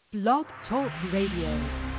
Blog Talk Radio.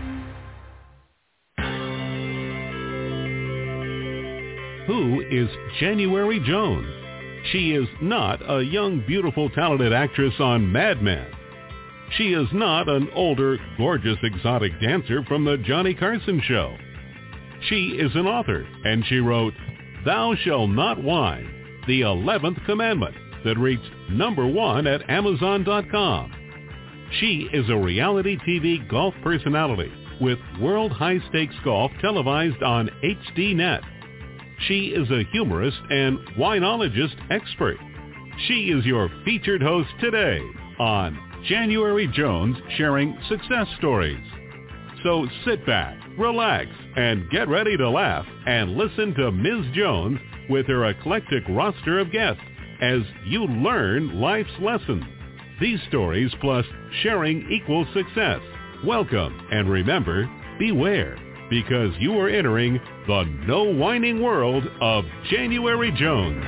Who is January Jones? She is not a young, beautiful, talented actress on Mad Men. She is not an older, gorgeous, exotic dancer from the Johnny Carson show. She is an author, and she wrote, "Thou Shalt Not Whine, the 11th Commandment," that reached #1 at Amazon.com. She is a reality TV golf personality with World High Stakes Golf televised on HDNet. She is a humorist and winologist expert. She is your featured host today on January Jones Sharing Success Stories. So sit back, relax, and get ready to laugh and listen to Ms. Jones with her eclectic roster of guests as you learn life's lessons. These stories plus sharing equals success. Welcome, and remember, beware, because you are entering the no whining world of January Jones.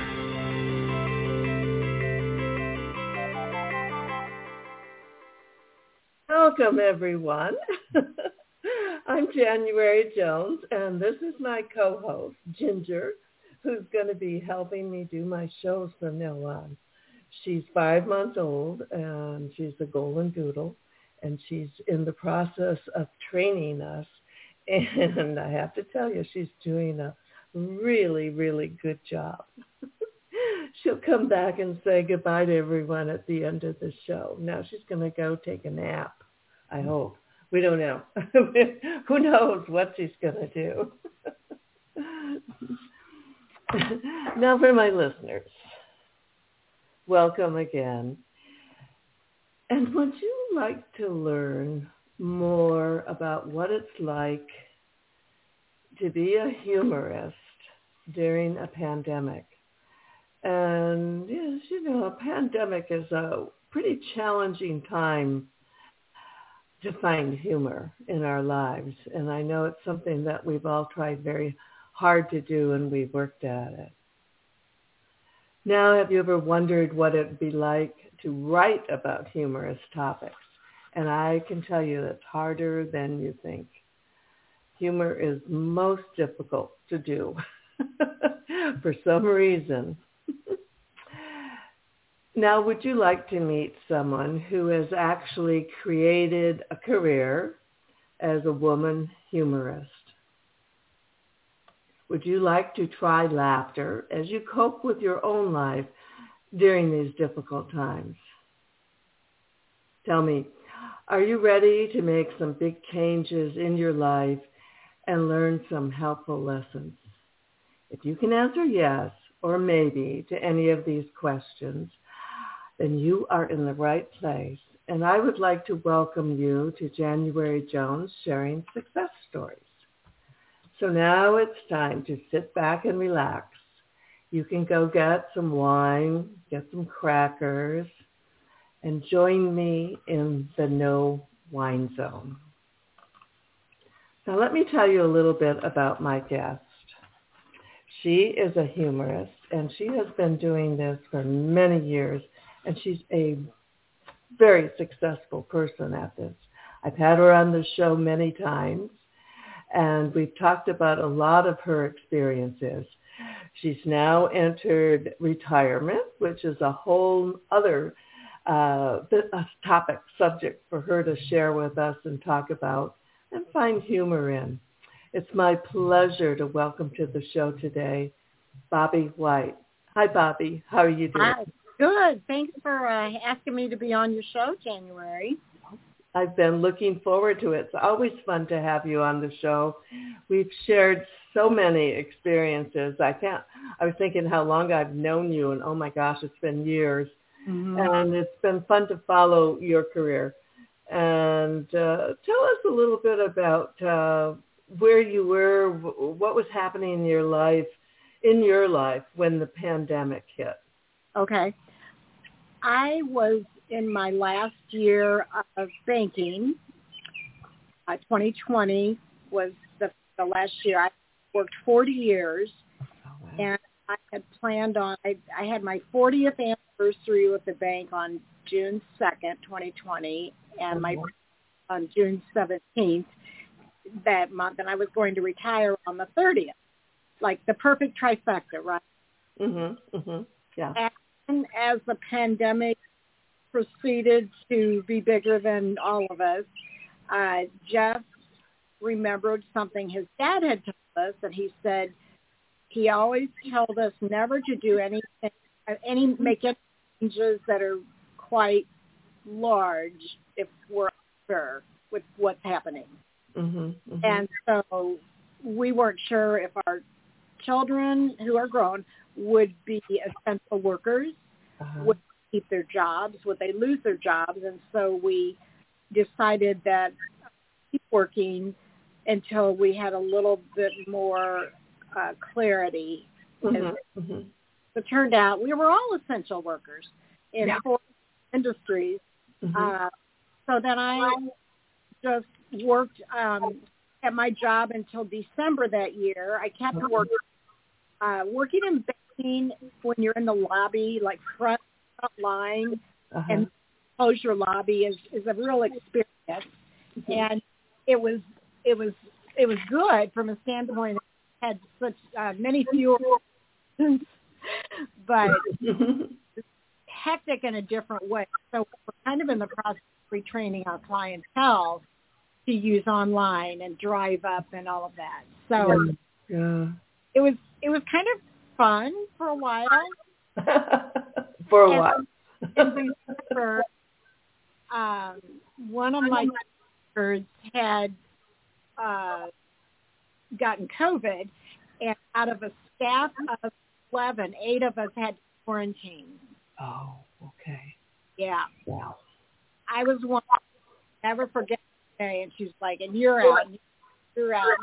Welcome, everyone. I'm January Jones, and this is my co-host, Ginger, who's going to be helping me do my shows from now on. She's 5 months old, and she's a golden doodle, and she's in the process of training us. And I have to tell you, she's doing a really, really good job. She'll come back and say goodbye to everyone at the end of the show. Now she's going to go take a nap, I hope. We don't know. Who knows what she's going to do. Now for my listeners, welcome again. And would you like to learn more about what it's like to be a humorist during a pandemic? And yes, you know, a pandemic is a pretty challenging time to find humor in our lives. And I know it's something that we've all tried very hard to do, and we've worked at it. Now, have you ever wondered what it'd be like to write about humorous topics? And I can tell you it's harder than you think. Humor is most difficult to do for some reason. Now, would you like to meet someone who has actually created a career as a woman humorist? Would you like to try laughter as you cope with your own life during these difficult times? Tell me, are you ready to make some big changes in your life and learn some helpful lessons? If you can answer yes or maybe to any of these questions, then you are in the right place. And I would like to welcome you to January Jones Sharing Success Stories. So now it's time to sit back and relax. You can go get some wine, get some crackers, and join me in the no wine zone. Now let me tell you a little bit about my guest. She is a humorist, and she has been doing this for many years, and she's a very successful person at this. I've had her on the show many times, and we've talked about a lot of her experiences. She's now entered retirement, which is a whole other subject for her to share with us and talk about and find humor in. It's my pleasure to welcome to the show today, Bobby White. Hi, Bobby. How are you doing? Hi. Good. Thanks for asking me to be on your show, January. I've been looking forward to it. It's always fun to have you on the show. We've shared so many experiences. I was thinking how long I've known you, and oh my gosh, it's been years. Mm-hmm. And it's been fun to follow your career. And tell us a little bit about where you were, what was happening in your life when the pandemic hit. Okay. I was in my last year of banking. 2020 was the last year. I worked 40 years, and I had planned on, I had my 40th anniversary with the bank on June 2nd, 2020, and my on June 17th that month, and I was going to retire on the 30th. Like the perfect trifecta, right? Yeah. And as the pandemic proceeded to be bigger than all of us, Jeff remembered something his dad had told us, and he said he always told us never to do anything, make any changes that are quite large if we're unsure with what's happening. And so we weren't sure if our children who are grown would be essential workers, would keep their jobs, would they lose their jobs, and so we decided that keep working until we had a little bit more clarity. It turned out we were all essential workers in 4 industries. So then I just worked at my job until December that year. I kept working in banking when you're in the lobby, like front line, and close your lobby is a real experience. And it was good from a standpoint. It had such many fewer, but hectic in a different way. So we're kind of in the process of retraining our clientele to use online and drive up and all of that. So it was kind of fun for a while. In December, one of my doctors had gotten COVID, and out of a staff of 11, 8 of us had to quarantine. Oh, okay. Yeah. Wow. I was one. I'll never forget the day, and she's like, "And you're out. You're out."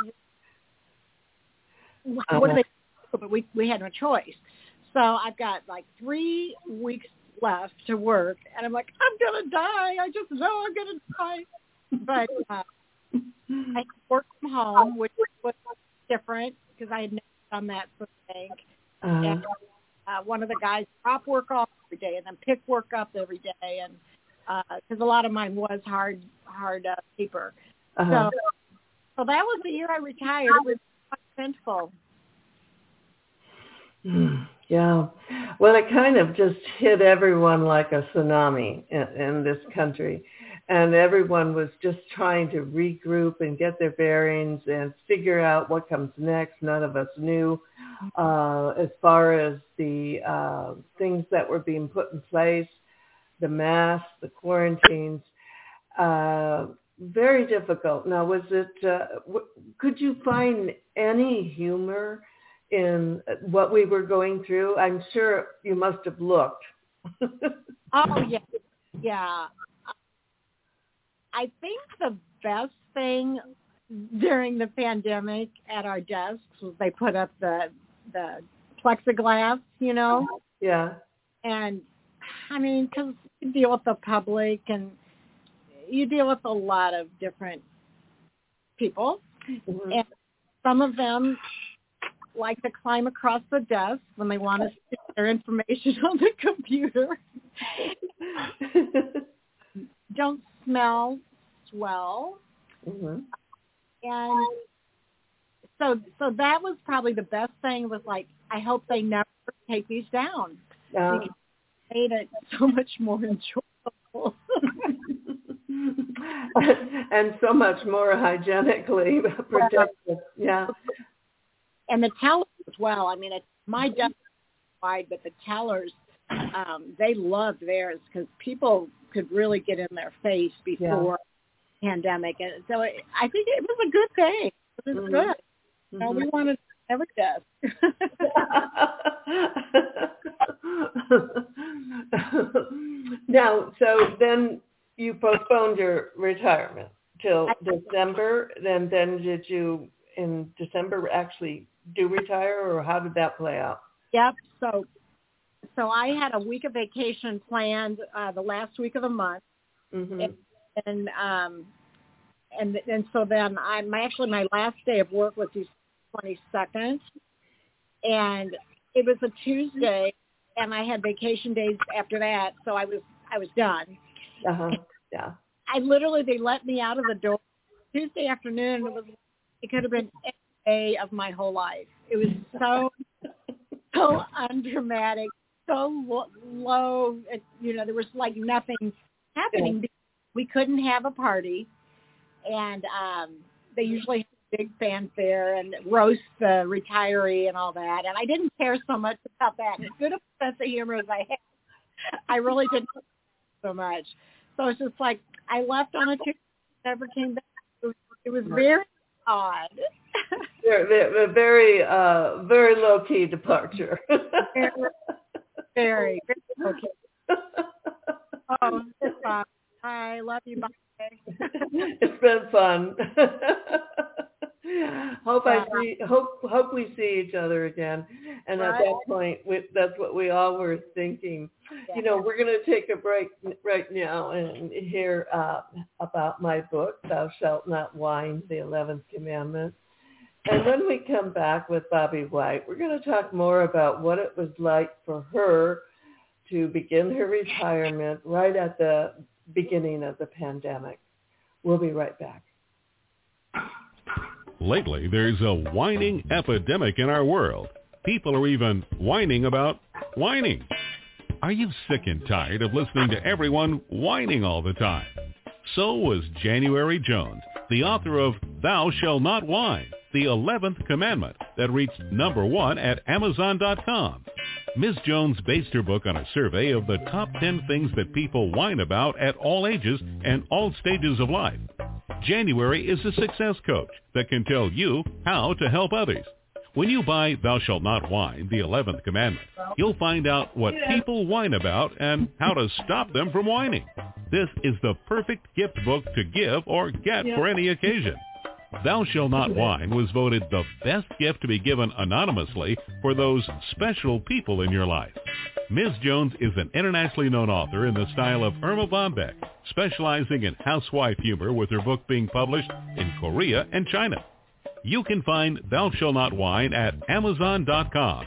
What did they do? But we had no choice. So I've got like 3 weeks left to work, and I'm like, I'm gonna die. I just know I'm gonna die. But I worked from home, which was different because I had never done that sort of thing. And one of the guys drop work off every day and then pick work up every day, and because a lot of mine was hard paper. So that was the year I retired. It was eventful. Yeah. Well, it kind of just hit everyone like a tsunami in this country. And everyone was just trying to regroup and get their bearings and figure out what comes next. None of us knew as far as the things that were being put in place, the masks, the quarantines. Very difficult. Now, was it, could you find any humor in what we were going through? I'm sure you must have looked. Oh, yeah. Yeah. I think the best thing during the pandemic at our desks was they put up the plexiglass, you know? Yeah. And, I mean, because you deal with the public and you deal with a lot of different people. And some of them like to climb across the desk when they want to see their information on the computer. Don't smell well. And so that was probably the best thing, was like, I hope they never take these down. Because it made it so much more enjoyable. And so much more hygienically protected. Yeah. And the tellers as well. I mean, my desk is wide, but the tellers, they loved theirs because people could really get in their face before the pandemic. And so I think it was a good thing. It was good. You know, we wanted every desk. Now, so then you postponed your retirement till December, and then did you in December actually do retire, or how did that play out? Yep. So I had a week of vacation planned the last week of the month, and so then my last day of work was December 22nd, and it was a Tuesday, and I had vacation days after that, so I was done. Yeah. literally, they let me out of the door Tuesday afternoon. It could have been any day of my whole life. It was so undramatic, so low. There was like nothing happening. We couldn't have a party, and they usually have big fanfare and roast the retiree and all that. And I didn't care so much about that. As good a sense of humor as I had, I really didn't so much. So it's just like I left on a Tuesday, never came back. It was very odd. Very, very low key departure. Very okay. Oh, it's fun. I love you. Bye. It's been fun. Hope we see each other again. And at that point, that's what we all were thinking. Yeah. We're going to take a break right now and hear about my book, Thou Shalt Not Whine, the 11th Commandment. And when we come back with Bobby White, we're going to talk more about what it was like for her to begin her retirement right at the beginning of the pandemic. We'll be right back. Lately, there's a whining epidemic in our world. People are even whining about whining. Are you sick and tired of listening to everyone whining all the time? So was January Jones, the author of Thou Shalt Not Whine, the 11th Commandment, that reached number 1 at Amazon.com. Ms. Jones based her book on a survey of the top 10 things that people whine about at all ages and all stages of life. January is a success coach that can tell you how to help others. When you buy Thou Shalt Not Whine, the 11th Commandment, you'll find out what people whine about and how to stop them from whining. This is the perfect gift book to give or get for any occasion. Thou Shalt Not Whine was voted the best gift to be given anonymously for those special people in your life. Ms. Jones is an internationally known author in the style of Irma Bombeck, specializing in housewife humor with her book being published in Korea and China. You can find Thou Shalt Not Whine at Amazon.com.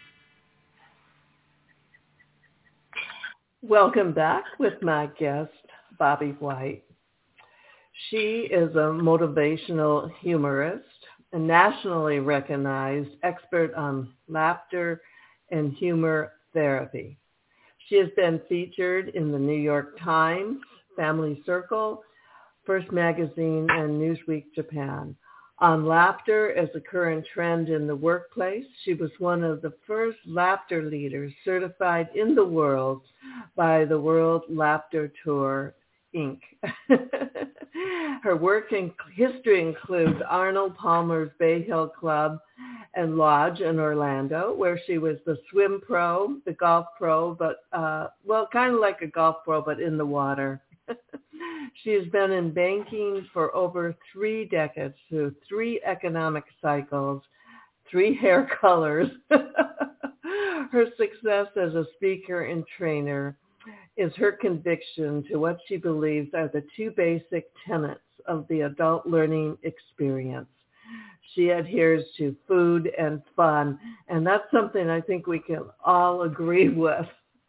Welcome back with my guest, Bobby White. She is a motivational humorist, a nationally recognized expert on laughter and humor therapy. She has been featured in the New York Times, Family Circle, First Magazine, and Newsweek Japan. On laughter as a current trend in the workplace, she was one of the first laughter leaders certified in the world by the World Laughter Tour, Inc. Her work in history includes Arnold Palmer's Bay Hill Club and Lodge in Orlando, where she was the swim pro, the golf pro, but, kind of like a golf pro, but in the water. She has been in banking for over 3 decades through 3 economic cycles, 3 hair colors. Her success as a speaker and trainer is her conviction to what she believes are the 2 basic tenets of the adult learning experience. She adheres to food and fun, and that's something I think we can all agree with.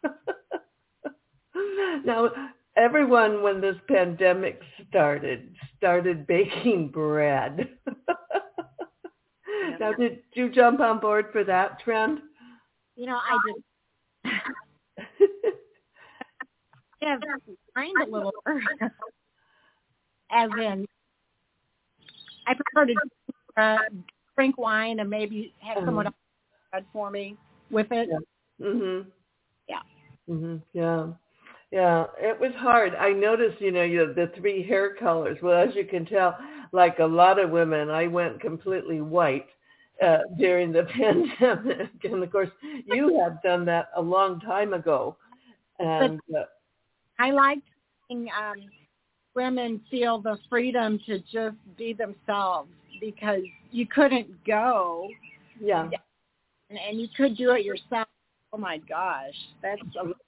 Now, everyone, when this pandemic started baking bread. Now, did you jump on board for that trend? I did. Yeah, mind a little. As in, I prefer to drink wine and maybe have someone else bread for me with it. Yeah. Mhm. Yeah. Mhm. Yeah. Yeah, it was hard. I noticed, you have the 3 hair colors. Well, as you can tell, like a lot of women, I went completely white during the pandemic. And, of course, you have done that a long time ago. And I like seeing women feel the freedom to just be themselves because you couldn't go. Yeah. And you could do it yourself. Oh my gosh, that's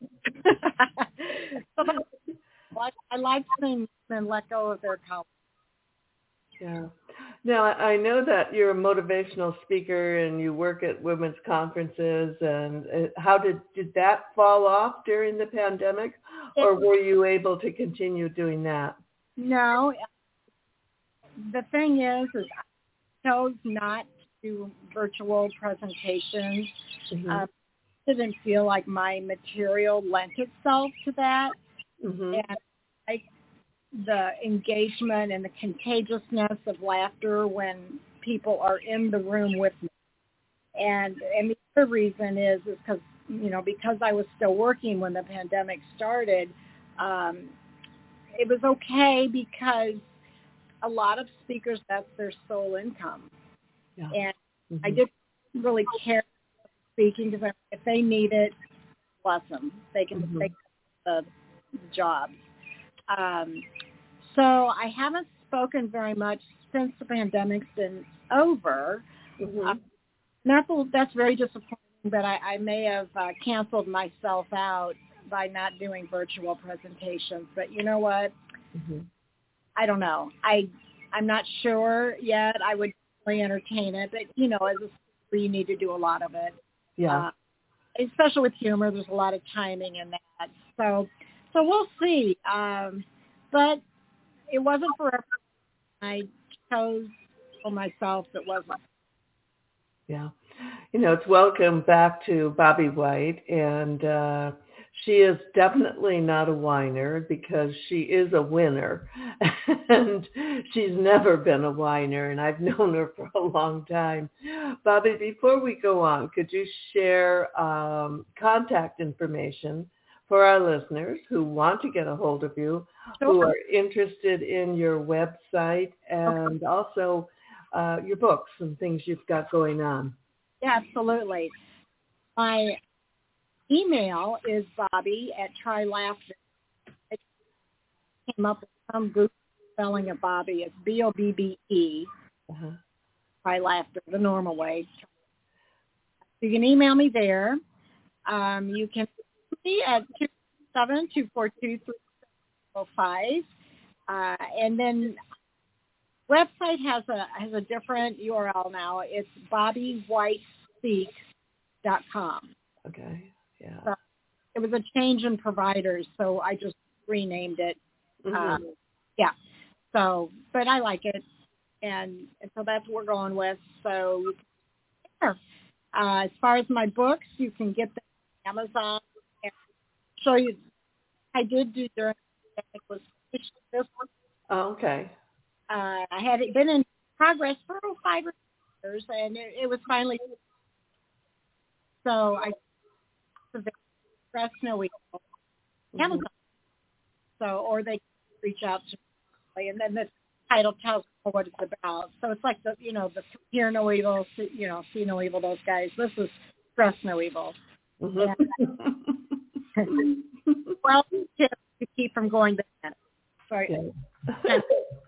I like seeing them let go of their power. Yeah. Now, I know that you're a motivational speaker and you work at women's conferences. And how did that fall off during the pandemic, or were you able to continue doing that? No, the thing is I chose not to do virtual presentations. Mm-hmm. Didn't feel like my material lent itself to that. Mm-hmm. And the engagement and the contagiousness of laughter when people are in the room with me. And the other reason is because, because I was still working when the pandemic started, it was okay because a lot of speakers, that's their sole income. Yeah. And Mm-hmm. I didn't really care speaking because if they need it, bless them. They can Mm-hmm. take the jobs. So I haven't spoken very much since the pandemic's been over. Mm-hmm. That's very disappointing, but I may have canceled myself out by not doing virtual presentations. But you know what? Mm-hmm. I don't know. I'm not sure yet. I would really entertain it, but as a speaker, you need to do a lot of it. Yeah. Especially with humor, there's a lot of timing in that. So we'll see. But it wasn't forever. I chose for myself that wasn't. Yeah. It's welcome back to Bobby White, and she is definitely not a whiner because she is a winner, and she's never been a whiner, and I've known her for a long time. Bobby, before we go on, could you share contact information for our listeners who want to get a hold of you, who are interested in your website, and also your books and things you've got going on? Yeah, absolutely. My email is Bobby@TryLaughter. I came up with some Google spelling of Bobby. It's BOBBE. Try Laughter, the normal way. You can email me there. You can see at 272-423-05. And then website has a different URL now. It's BobbyWhiteSpeaks.com. Okay. Yeah. So it was a change in providers, so I just renamed it. Mm-hmm. Yeah. So, but I like it, and so that's what we're going with. So, yeah. As far as my books, you can get them on Amazon. And show you, I did do during the pandemic was this one. Oh, okay. I had it been in progress for 5 years, and it was finally. So I Fresno Eagle, Amazon. So, or they reach out to me, and then the title tells them what it's about. So it's like the Hear No Evil, See No Evil. Those guys. This is Fresno Evil. Mm-hmm. Well, tips to keep from going to that. Sorry. Yeah.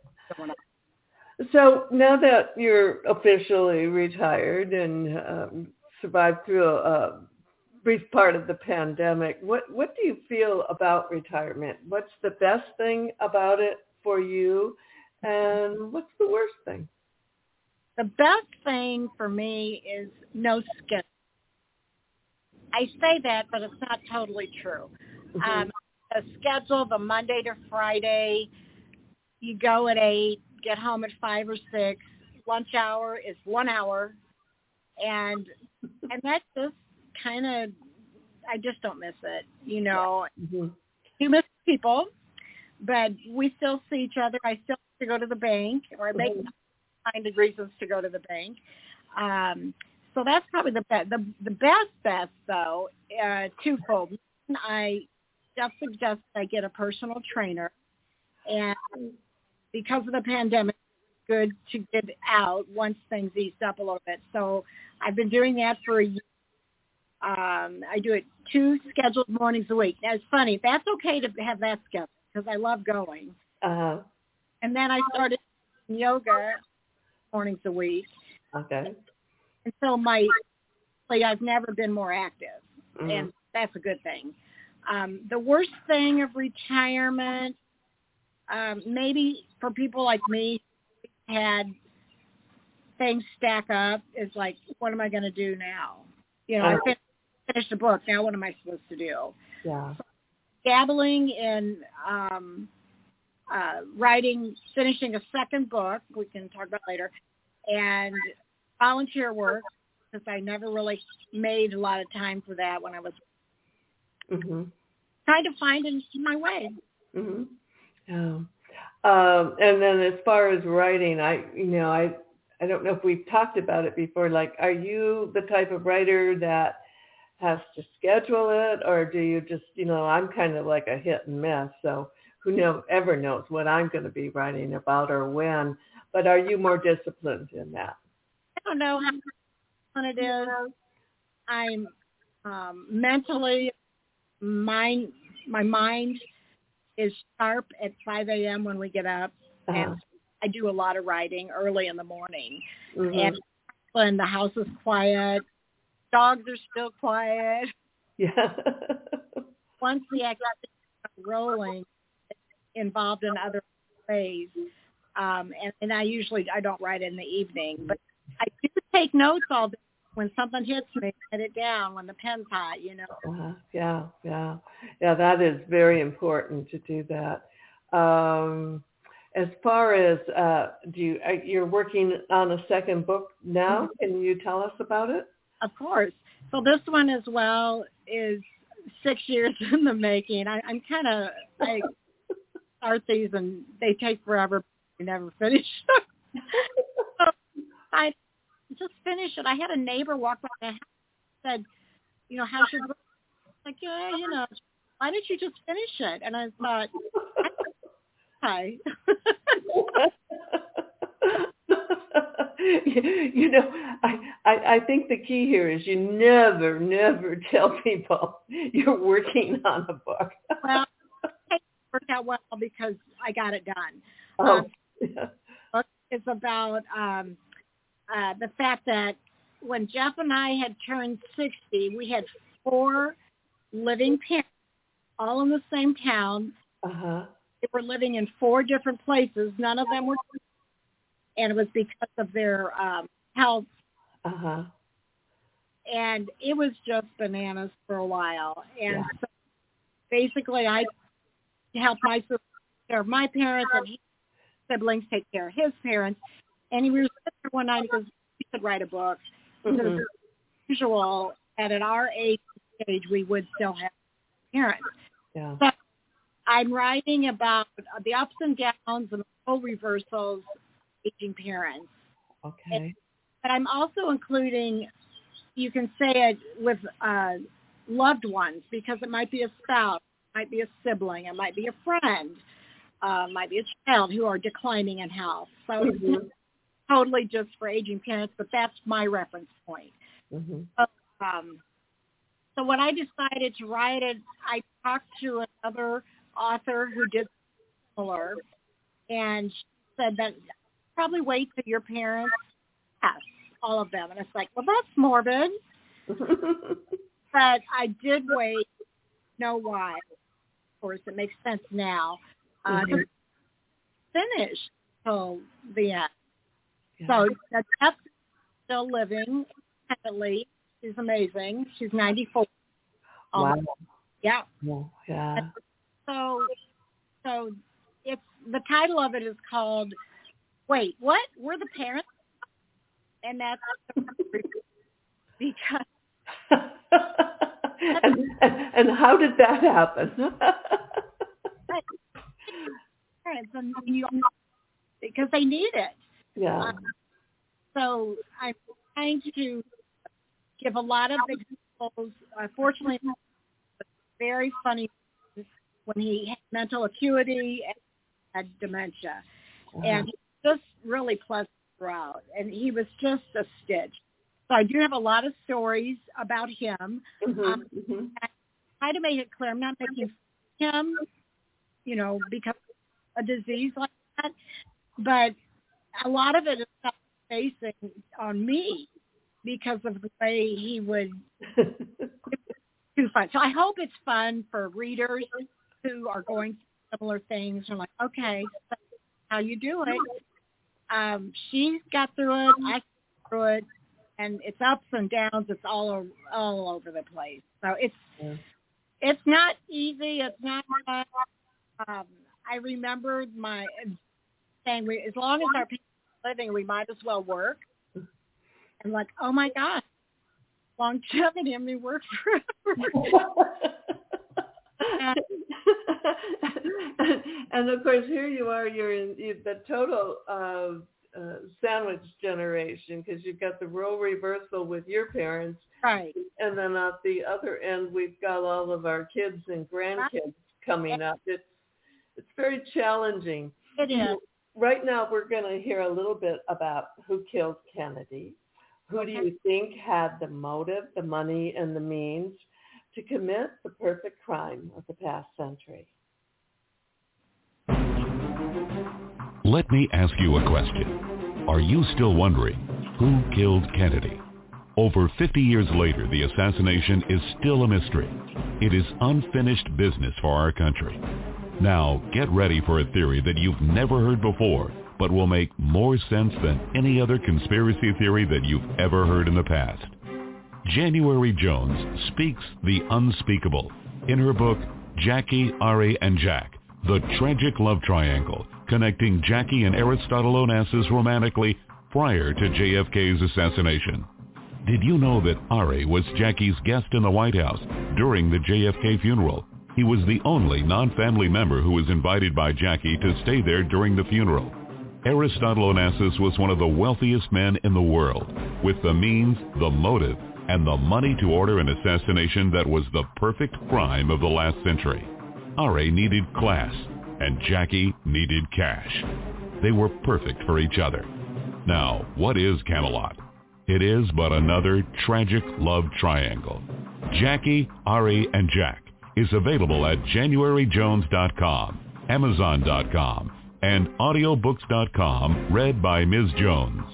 So now that you're officially retired and survived through a brief part of the pandemic, what do you feel about retirement? What's the best thing about it for you, and what's the worst thing? The best thing for me is no schedule. I say that, but it's not totally true. Mm-hmm. A schedule, the Monday to Friday, you go at 8, get home at 5 or 6. Lunch hour is 1 hour, and that's just kind of, I just don't miss it. Mm-hmm. You miss people, but we still see each other. I still have to go to the bank, or I make find reasons to go to the bank. So that's probably the best. The best though, twofold. I just suggest I get a personal trainer, and because of the pandemic, it's good to get out once things eased up a little bit. So I've been doing that for a year. I do it 2 scheduled mornings a week. Now, it's funny. That's okay to have that schedule because I love going. Uh-huh. And then I started yoga mornings a week. Okay. And so I've never been more active, and that's a good thing. The worst thing of retirement, maybe for people like me who had things stack up, is like, what am I going to do now? I finished the book. Now what am I supposed to do? Yeah. So, dabbling in writing, finishing a second book, we can talk about later, and volunteer work, because I never really made a lot of time for that when I was trying to find my way. Mm-hmm. Yeah. And then as far as writing, I don't know if we've talked about it before. Like, are you the type of writer that has to schedule it, or do you just, I'm kind of like a hit and miss, so who ever knows what I'm going to be writing about or when. But are you more disciplined in that? I don't know how disciplined it is. I'm mentally, my mind is sharp at 5 a.m. when we get up, and I do a lot of writing early in the morning. And when the house is quiet, dogs are still quiet. Yeah. Once the activity is rolling, it's involved in other ways. And I don't write in the evening, but I do take notes all day. When something hits me, write it down when the pen's hot, Yeah, that is very important to do that. As far as, you're working on a second book now? Can you tell us about it? Of course. So this one as well is 6 years in the making. I start these and they take forever. I never finish. So I just finished it. I had a neighbor walk by my house and said, how's your book? Like, yeah, why didn't you just finish it? And I thought, hi. I think the key here is you never tell people you're working on a book. Well, it worked out well because I got it done. Yeah. Book is about the fact that when Jeff and I had turned 60, we had 4 living parents, all in the same town. They were living in 4 different places. None of them were, and it was because of their health. And it was just bananas for a while. And so basically I helped my sister take care of my parents, and his siblings take care of his parents. And he was there one night because he could write a book. Because it's usual that at our age stage we would still have parents. Yeah. So I'm writing about the ups and downs and the role reversals of aging parents. Okay. But I'm also including, you can say it with loved ones, because it might be a spouse, it might be a sibling, it might be a friend, might be a child who are declining in health. So it's not totally just for aging parents, but that's my reference point. So when I decided to write it, I talked to another author who did similar, and she said that probably wait till your parents pass, all of them. And it's like, well, that's morbid. But I did wait. Know why? Of course, it makes sense now. To finish till the end. So Jeff's still living independently. She's amazing. She's 94. Wow. Yeah. Yeah. So it's, the title of it is called Wait, What? We're the Parents? And that's because and how did that happen? Because they need it. Yeah. So I'm trying to give a lot of examples. Fortunately, very funny when he had mental acuity and had dementia. And he was just really pleasant throughout. And he was just a stitch. So I do have a lot of stories about him. I try to make it clear I'm not making him, because of a disease like that. But a lot of it is facing on me because of the way he would do fun. So I hope it's fun for readers who are going through similar things. I'm like, okay, so how you do it? She got through it. I got through it. And it's ups and downs. It's all over the place. So it's not easy. It's not fun. I remember my saying, as long as our people are living, we might as well work. And like, oh my gosh, longevity, I mean, work forever. And of course, here you are, you're in the total sandwich generation, because you've got the role reversal with your parents. Right. And then at the other end, we've got all of our kids and grandkids coming up. It's very challenging. It is. Right now, we're going to hear a little bit about who killed Kennedy. Who do you think had the motive, the money, and the means to commit the perfect crime of the past century? Let me ask you a question. Are you still wondering who killed Kennedy? Over 50 years later, the assassination is still a mystery. It is unfinished business for our country. Now, get ready for a theory that you've never heard before, but will make more sense than any other conspiracy theory that you've ever heard in the past. January Jones speaks the unspeakable in her book, Jackie, Ari, and Jack, The Tragic Love Triangle, connecting Jackie and Aristotle Onassis romantically prior to JFK's assassination. Did you know that Ari was Jackie's guest in the White House during the JFK funeral? He was the only non-family member who was invited by Jackie to stay there during the funeral. Aristotle Onassis was one of the wealthiest men in the world, with the means, the motive, and the money to order an assassination that was the perfect crime of the last century. Ari needed class, and Jackie needed cash. They were perfect for each other. Now, what is Camelot? It is but another tragic love triangle. Jackie, Ari, and Jack is available at JanuaryJones.com, Amazon.com, and audiobooks.com, read by Ms. Jones.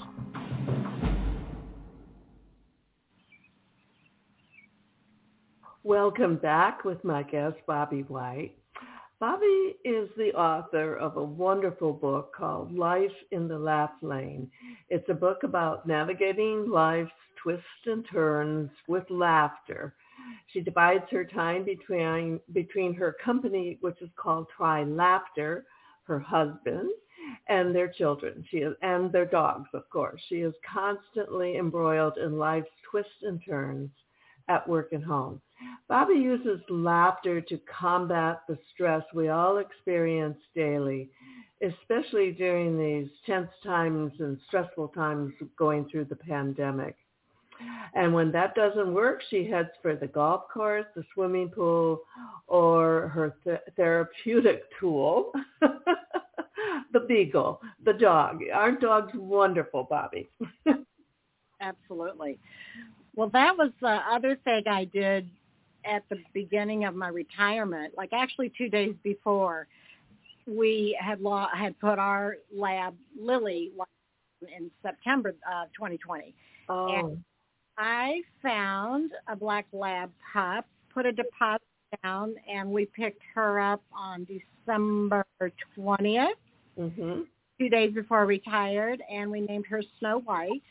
Welcome back with my guest, Bobby White. Bobby is the author of a wonderful book called Life in the Laugh Lane. It's a book about navigating life's twists and turns with laughter. She divides her time between her company, which is called Try Laughter, her husband, and their children, and their dogs, of course. She is constantly embroiled in life's twists and turns at work and home. Bobby uses laughter to combat the stress we all experience daily, especially during these tense times and stressful times going through the pandemic. And when that doesn't work, she heads for the golf course, the swimming pool, or her therapeutic tool, the beagle, the dog. Aren't dogs wonderful, Bobby? Absolutely. Well, that was the other thing I did at the beginning of my retirement, like actually 2 days before. We had put our lab, Lily, in September of 2020. Oh. And I found a black lab pup, put a deposit down, and we picked her up on December 20th, 2 days before I retired, and we named her Snow White.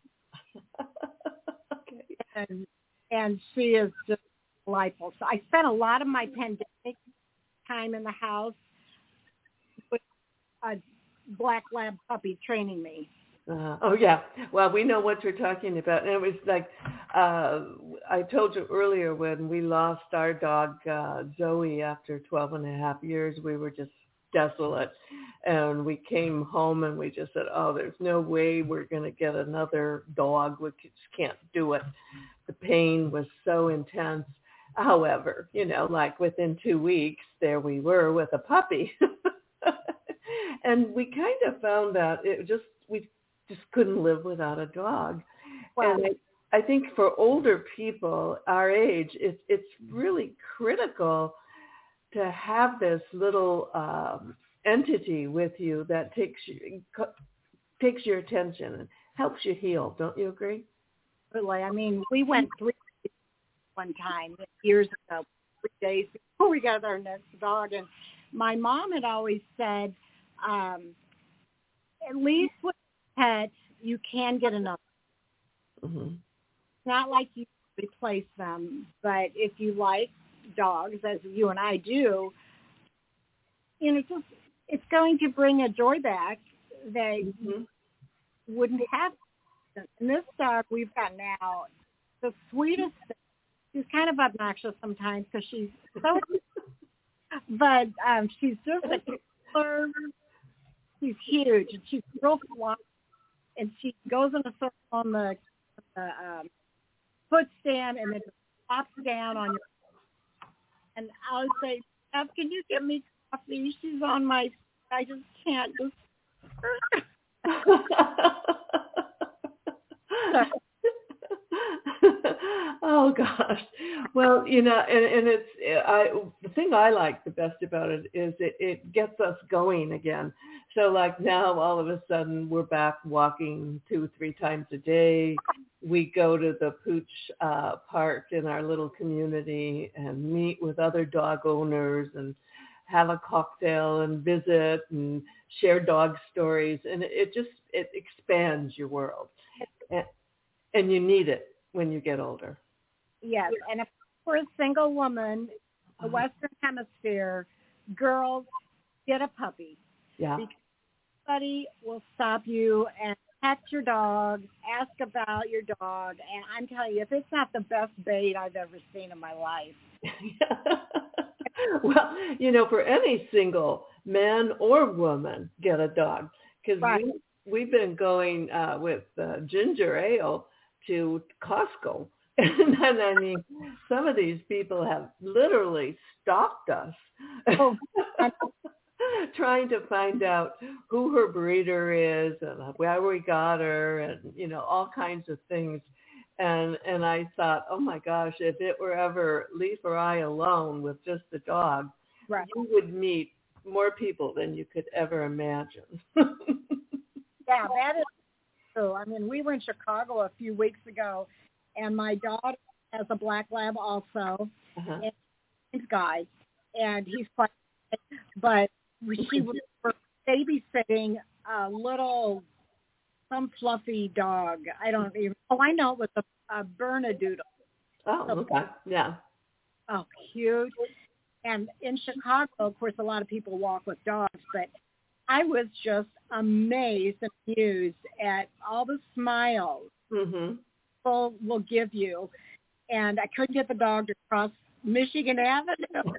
Okay. And she is just delightful. So I spent a lot of my pandemic time in the house with a black lab puppy training me. Oh, yeah. Well, we know what you're talking about. And it was like, I told you earlier, when we lost our dog, Zoe, after 12 and a half years, we were just desolate. And we came home and we just said, oh, there's no way we're going to get another dog. We just can't do it. The pain was so intense. However, like within 2 weeks, there we were with a puppy. And we kind of found that we just couldn't live without a dog. Wow. And I think for older people our age, it's really critical to have this little entity with you that takes your attention and helps you heal. Don't you agree? Really. I mean, we went 3 days one time years ago, 3 days before we got our next dog. And my mom had always said, at least with pets, you can get another. Mm-hmm. Not like you replace them, but if you like dogs, as you and I do, just it's going to bring a joy back that you wouldn't have. And this dog we've got now, the sweetest thing. She's kind of obnoxious sometimes because she's so, but she's just a killer. She's huge and she's real quiet, and she goes in a circle on the foot stand and then pops down on your. And I'll say, Steph, can you get me coffee? She's on my. I just can't. Just. Oh gosh. Well, you know, and it's the thing I like the best about it is it gets us going again. So like now all of a sudden we're back walking 2-3 times a day. We go to the Pooch Park in our little community and meet with other dog owners and have a cocktail and visit and share dog stories, and it expands your world, and you need it when you get older. Yes, and if for a single woman, the Western Hemisphere, girls, get a puppy. Yeah. Because somebody will stop you and pet your dog, ask about your dog, and I'm telling you, if it's not the best bait I've ever seen in my life. Well, you know, for any single man or woman, get a dog. Because we've been going with ginger ale to Costco. And I mean, some of these people have literally stalked us, trying to find out who her breeder is and where we got her and, you know, all kinds of things. And I thought, oh, my gosh, if it were ever Leaf or I alone with just the dog, you would meet more people than you could ever imagine. Yeah, that is true. I mean, we were in Chicago a few weeks ago, and my daughter has a black lab also, and he's Guy, and he's quite, but she was babysitting a little, some fluffy dog. I don't even, I know it was a Bernedoodle. Oh, okay, yeah. Oh, cute. And in Chicago, of course, a lot of people walk with dogs, but I was just amazed and amused at all the smiles people will give you. And I couldn't get the dog to cross Michigan Avenue.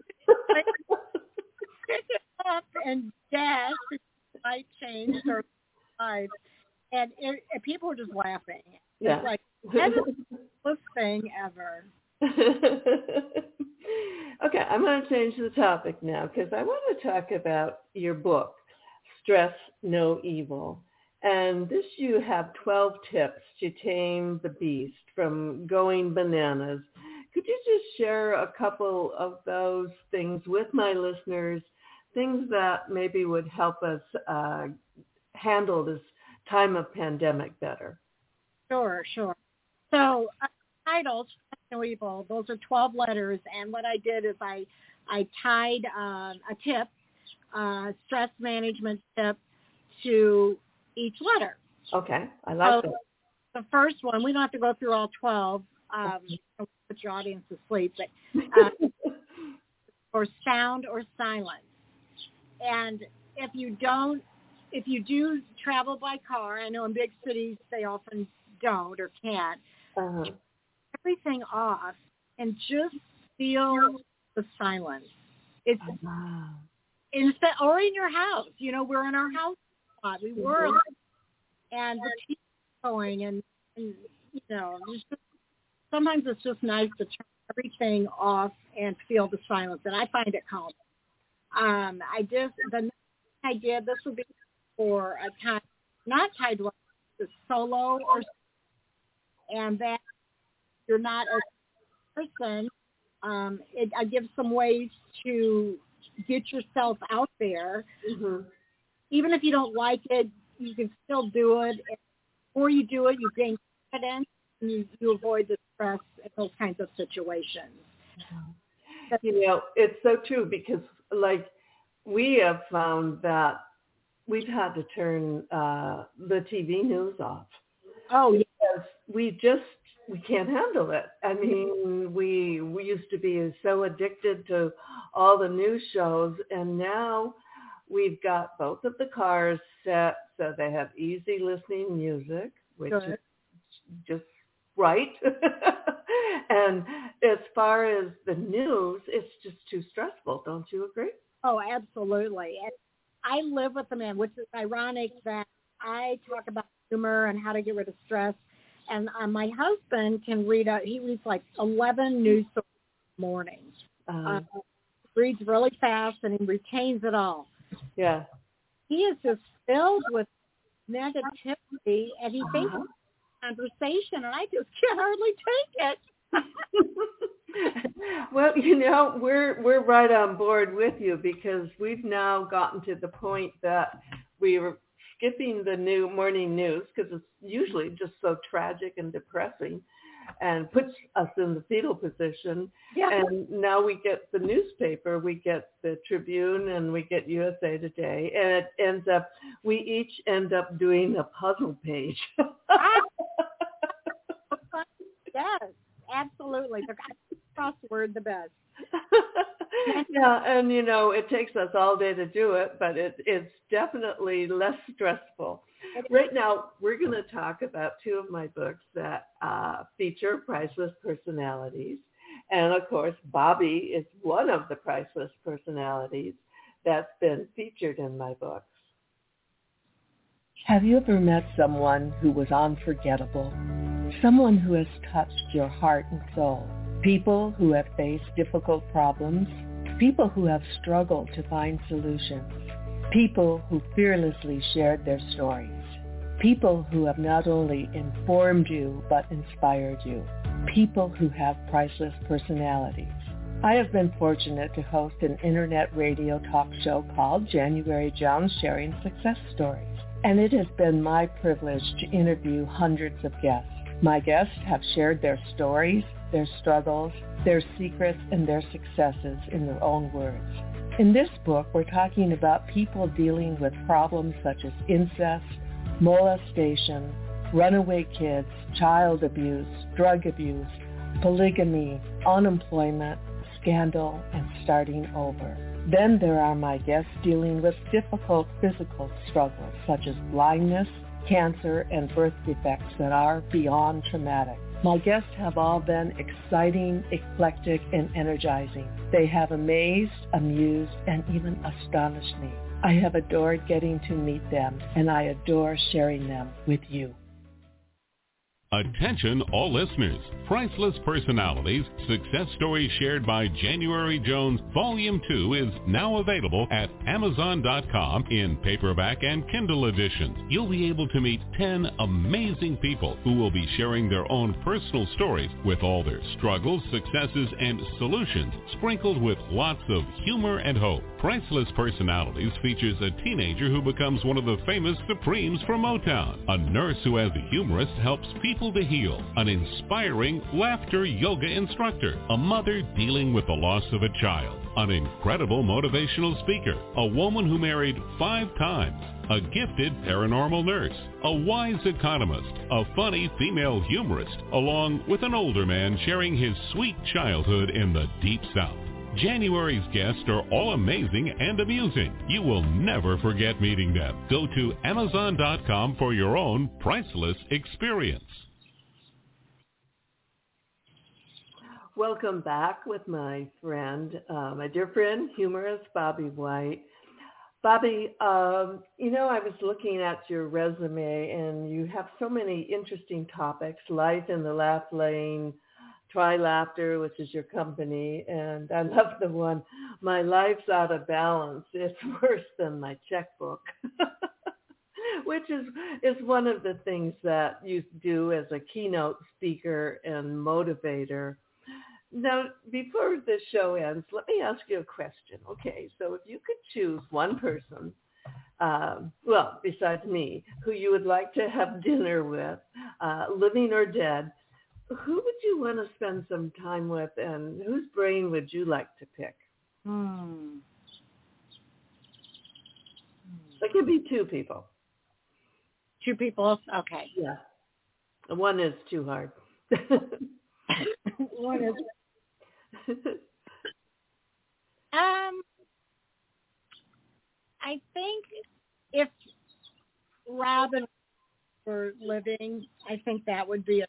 Pick it up and dash. I changed her life. And people were just laughing. Yeah. It's like, that is the coolest thing ever. Okay, I'm going to change the topic now because I want to talk about your book, Stress No Evil. And this you have 12 tips to tame the beast from going bananas. Could you just share a couple of those things with my listeners, things that maybe would help us handle this time of pandemic better? Sure. So titles, Stress No Evil, those are 12 letters. And what I did is I tied a tip, stress management tip, to each letter. Okay, I like that. The first one, we don't have to go through all 12, put your audience to sleep, but or sound or silence. And if you do travel by car, I know in big cities they often don't or can't, everything off and just feel the silence. It's or in your house. You know, we're in our house a lot. We were, and the TV's going, and you know, sometimes it's just nice to turn everything off and feel the silence, and I find it calming. The next I did, this would be for a time not tied to the solo or, and that you're not a person. I give some ways to get yourself out there. Even if you don't like it, you can still do it. Before you do it, you gain confidence and you avoid the stress in those kinds of situations. You know, it's so true because, like, we have found that we've had to turn the TV news off. Oh, yeah. Because we can't handle it. I mean, we used to be so addicted to all the news shows, and now We've got both of the cars set so they have easy listening music, which is just right. And as far as the news, it's just too stressful. Don't you agree? Oh, absolutely. And I live with a man, which is ironic that I talk about humor and how to get rid of stress. And my husband can he reads like 11 news stories in the morning. Reads really fast and he retains it all. Yeah. He is just filled with negativity and he thinks it's a conversation and I just can hardly take it. Well, we're right on board with you because we've now gotten to the point that we were skipping the new morning news because it's usually just so tragic and depressing and puts us in the fetal position. Yeah. And now we get the newspaper, we get the Tribune, and we get USA Today, and we each end up doing a puzzle page. Yes, absolutely. The crossword, the best. Yeah, and it takes us all day to do it, but it's definitely less stressful. Right now, we're going to talk about two of my books that feature priceless personalities. And of course, Bobby is one of the priceless personalities that's been featured in my books. Have you ever met someone who was unforgettable? Someone who has touched your heart and soul? People who have faced difficult problems? People who have struggled to find solutions? People who fearlessly shared their stories? People who have not only informed you but inspired you? People who have priceless personalities? I have been fortunate to host an internet radio talk show called January Jones Sharing Success Stories. And it has been my privilege to interview hundreds of guests. My guests have shared their stories, their struggles, their secrets, and their successes in their own words. In this book, we're talking about people dealing with problems such as incest, molestation, runaway kids, child abuse, drug abuse, polygamy, unemployment, scandal, and starting over. Then there are my guests dealing with difficult physical struggles such as blindness, cancer, and birth defects that are beyond traumatic. My guests have all been exciting, eclectic, and energizing. They have amazed, amused, and even astonished me. I have adored getting to meet them, and I adore sharing them with you. Attention all listeners. Priceless Personalities, Success Stories Shared by January Jones, Volume 2 is now available at Amazon.com in paperback and Kindle editions. You'll be able to meet 10 amazing people who will be sharing their own personal stories with all their struggles, successes, and solutions, sprinkled with lots of humor and hope. Priceless Personalities features a teenager who becomes one of the famous Supremes from Motown, a nurse who as a humorist helps people to heal, an inspiring laughter yoga instructor, a mother dealing with the loss of a child, an incredible motivational speaker, a woman who married 5 times, a gifted paranormal nurse, a wise economist, a funny female humorist, along with an older man sharing his sweet childhood in the Deep South. January's guests are all amazing and amusing. You will never forget meeting them. Go to Amazon.com for your own priceless experience. Welcome back with my friend, my dear friend, humorist Bobby White. Bobby, I was looking at your resume and you have so many interesting topics, life in the laugh lane, Try Laughter, which is your company, and I love the one, my life's out of balance. It's worse than my checkbook, which is one of the things that you do as a keynote speaker and motivator. Now, before the show ends, let me ask you a question. Okay, so if you could choose one person, besides me, who you would like to have dinner with, living or dead, who would you want to spend some time with, and whose brain would you like to pick? It could be 2 people. 2 people? Okay. Yeah. One is too hard. One is... I think if Robin were living, I think that would be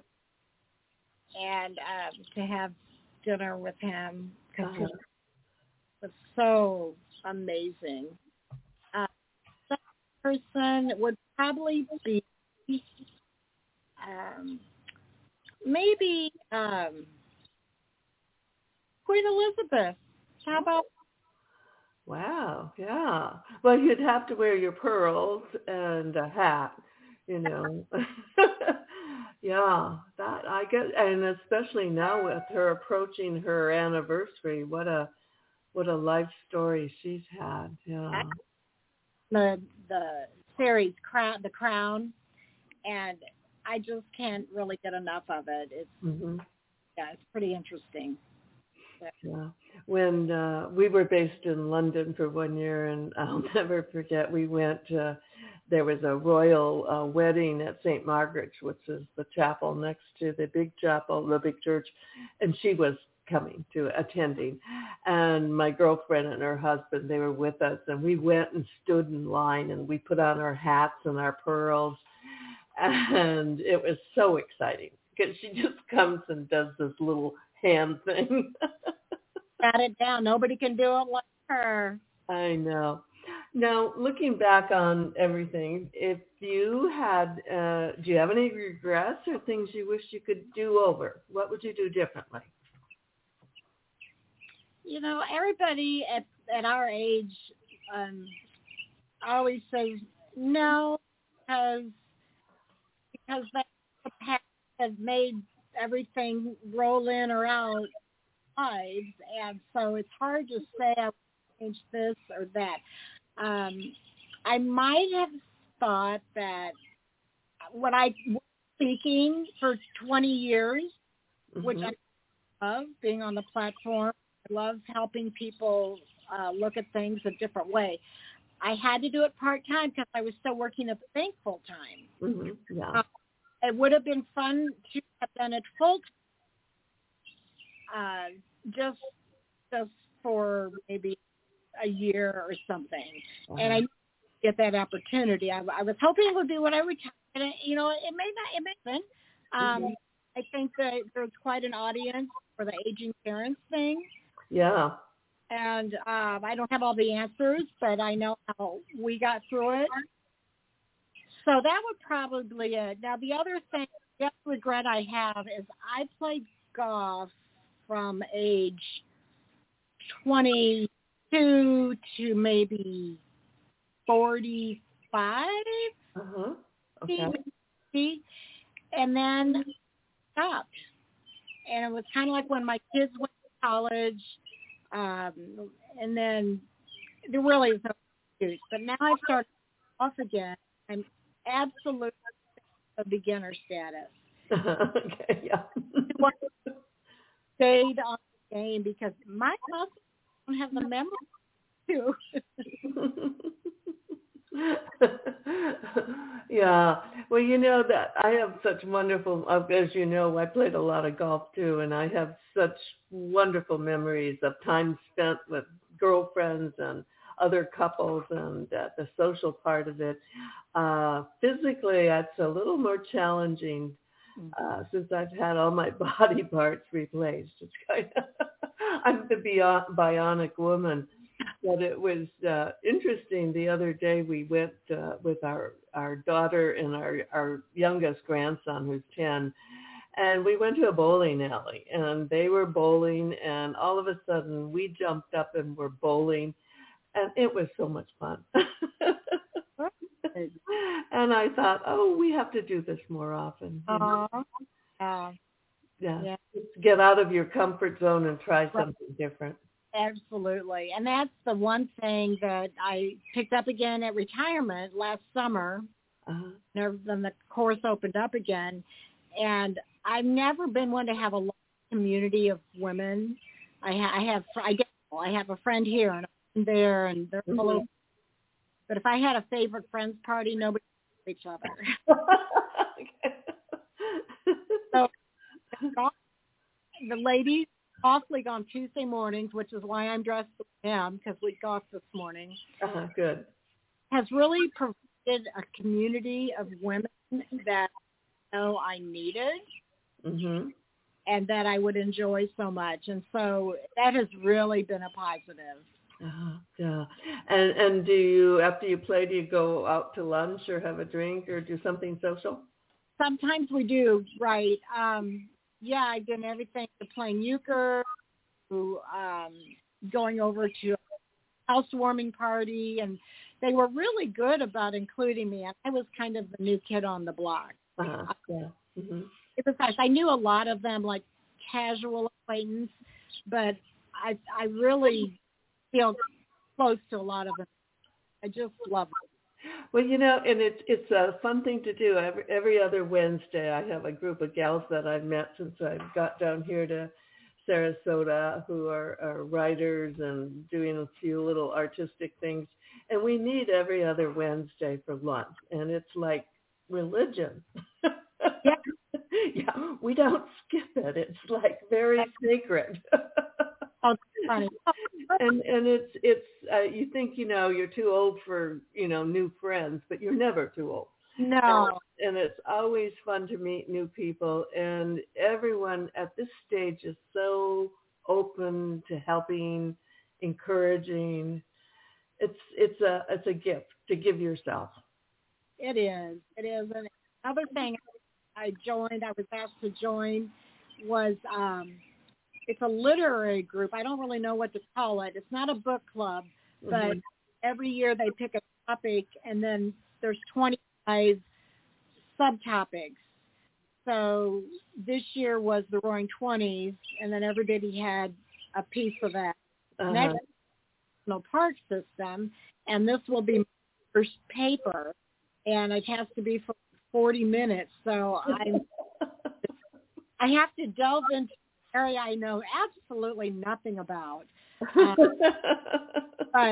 and to have dinner with him because he was so amazing. Second person would probably be maybe Queen Elizabeth. How about? Wow, yeah. Well, you'd have to wear your pearls and a hat, you know. Yeah, that I get, and especially now with her approaching her anniversary, what a life story she's had. Yeah. The series The Crown, and I just can't really get enough of it. It's it's pretty interesting. Yeah. When we were based in London for 1 year, and I'll never forget, we went, there was a royal wedding at St. Margaret's, which is the chapel next to the big chapel, the big church, and she was attending. And my girlfriend and her husband, they were with us, and we went and stood in line, and we put on our hats and our pearls, and it was so exciting because she just comes and does this little hand thing. Got it down. Nobody can do it like her. I know. Now, looking back on everything, if you had, do you have any regrets or things you wish you could do over? What would you do differently? You know, everybody at our age always says no because the past has made everything roll in or out lives, and so it's hard to say I would change this or that. I might have thought that when I was speaking for 20 years, which I love being on the platform, I love helping people look at things a different way. I had to do it part-time because I was still working at the bank full-time. Yeah. It would have been fun to have done it full-time, just for maybe a year or something. And I didn't get that opportunity. I was hoping it would be when I retired. You know, it may not. I think that there's quite an audience for the aging parents thing. Yeah. And I don't have all the answers, but I know how we got through it. So that would probably it. Now, the other thing, the other regret I have is I played golf from age 22 to maybe 45. Okay. And then stopped. And it was kind of like when my kids went to college, and then there really is no excuse. But now I've started off again. I'm absolutely a beginner status. Okay, yeah. Stayed on the game because my muscles don't have the memory to. Yeah. Well, you know that I have such wonderful, as you know, I played a lot of golf too, and I have such wonderful memories of time spent with girlfriends and other couples and the social part of it. Physically, it's a little more challenging since I've had all my body parts replaced. It's kind of, I'm the bionic woman. But it was interesting. The other day we went with our daughter and our youngest grandson, who's 10, and we went to a bowling alley, and they were bowling, and all of a sudden we jumped up and were bowling, and it was so much fun. And I thought, we have to do this more often. Yeah. Get out of your comfort zone and try something different. Absolutely. And that's the one thing that I picked up again at retirement last summer. Then the course opened up again. And I've never been one to have a large community of women. I have a friend here and a friend there, and they're full of. But if I had a favorite friends party, nobody knew each other. So the ladies golf league on Tuesday mornings, which is why I'm dressed as I am, because we golfed this morning. Good. Has really provided a community of women that I know I needed. Mm-hmm. And that I would enjoy so much. And so that has really been a positive. Yeah. And do you, after you play, do you go out to lunch or have a drink or do something social? Sometimes we do, right. Yeah, I've done everything to playing euchre, to going over to a housewarming party, and they were really good about including me. I was kind of the new kid on the block. Yeah. Mm-hmm. It was nice. I knew a lot of them, like casual acquaintance, but I really feel close to a lot of them. I just love them. Well, and it's a fun thing to do. Every other Wednesday, I have a group of gals that I've met since I got down here to Sarasota who are writers and doing a few little artistic things. And we meet every other Wednesday for lunch, and it's like religion. Yeah. Yeah, we don't skip it. It's like very sacred. Oh, that's funny. And it's you think you're too old for new friends, but you're never too old. No. And it's always fun to meet new people, and everyone at this stage is so open to helping, encouraging. It's a gift to give yourself. It is. And another thing I was asked to join was it's a literary group. I don't really know what to call it. It's not a book club, but every year they pick a topic, and then there's 25 subtopics. So this year was the Roaring Twenties, and then everybody had a piece of that. Next, National Park System, and this will be my first paper, and it has to be for 40 minutes. So I have to delve into an area I know absolutely nothing about. But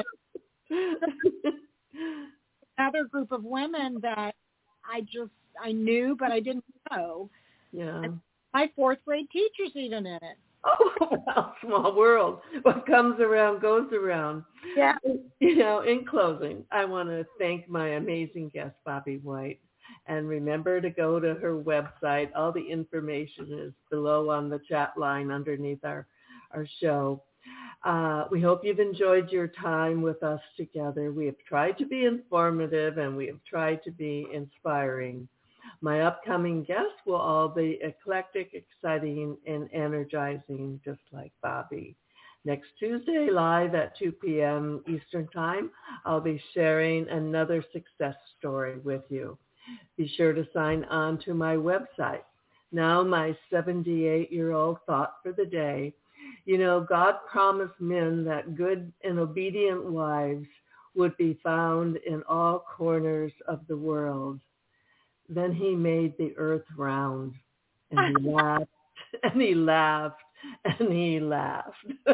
another group of women that I knew, but I didn't know. Yeah. My fourth grade teacher's even in it. Oh, well, small world. What comes around goes around. Yeah. In closing, I want to thank my amazing guest, Bobby White. And remember to go to her website. All the information is below on the chat line underneath our show. We hope you've enjoyed your time with us together. We have tried to be informative, and we have tried to be inspiring. My upcoming guests will all be eclectic, exciting, and energizing, just like Bobby. Next Tuesday, live at 2 p.m. Eastern Time, I'll be sharing another success story with you. Be sure to sign on to my website. Now, my 78-year-old thought for the day. God promised men that good and obedient wives would be found in all corners of the world. Then he made the earth round, and he laughed, and he laughed, and he laughed.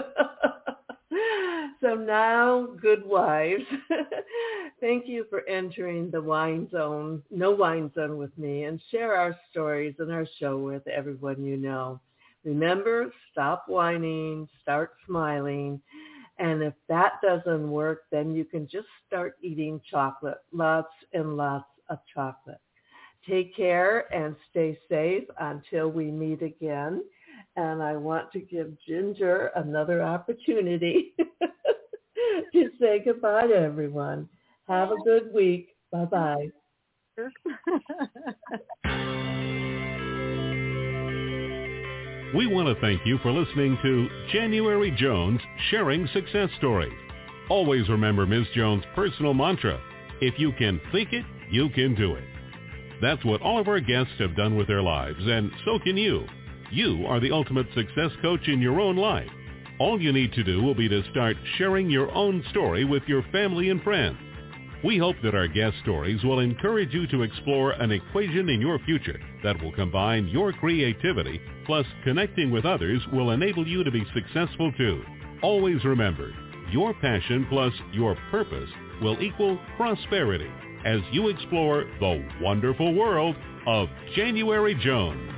So now, good wives, thank you for entering the wine zone, No Wine Zone with me, and share our stories and our show with everyone you know. Remember, stop whining, start smiling, and if that doesn't work, then you can just start eating chocolate, lots and lots of chocolate. Take care and stay safe until we meet again. And I want to give Ginger another opportunity to say goodbye to everyone. Have a good week. Bye-bye. We want to thank you for listening to January Jones Sharing Success Stories. Always remember Ms. Jones' personal mantra, if you can think it, you can do it. That's what all of our guests have done with their lives, and so can you. You are the ultimate success coach in your own life. All you need to do will be to start sharing your own story with your family and friends. We hope that our guest stories will encourage you to explore an equation in your future that will combine your creativity plus connecting with others will enable you to be successful too. Always remember, your passion plus your purpose will equal prosperity as you explore the wonderful world of January Jones.